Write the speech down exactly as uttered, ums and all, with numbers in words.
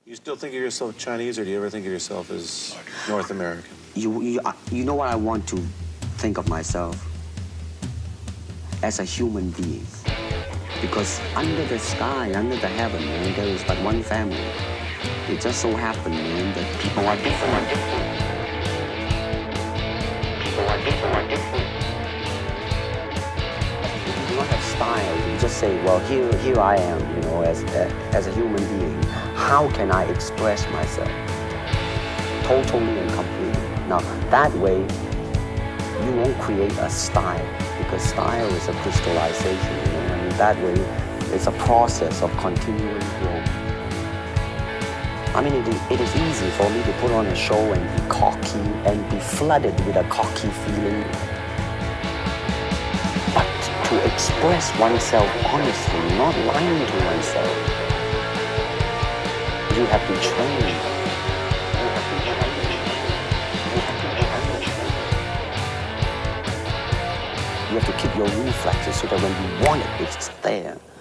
You still think of yourself Chinese, or do you ever think of yourself as North American? You, you, you know what I want to think of myself? As a human being. Because under the sky, under the heaven, man, there is but one family. It just so happened, man, that people are different. People are different. different. You do not have style. You just say, well, here, here I am, you know, as, as a human being. How can I express myself? Totally and completely. Now, that way, you won't create a style, because style is a crystallization, you know. I mean, that way, it's a process of continuing growth. I mean, it, it is easy for me to put on a show and be cocky and be flooded with a cocky feeling. But to express oneself honestly, not lying to oneself, you have to train. You have to train. You have to train. You have to keep your reflexes so that when you want it, it's there.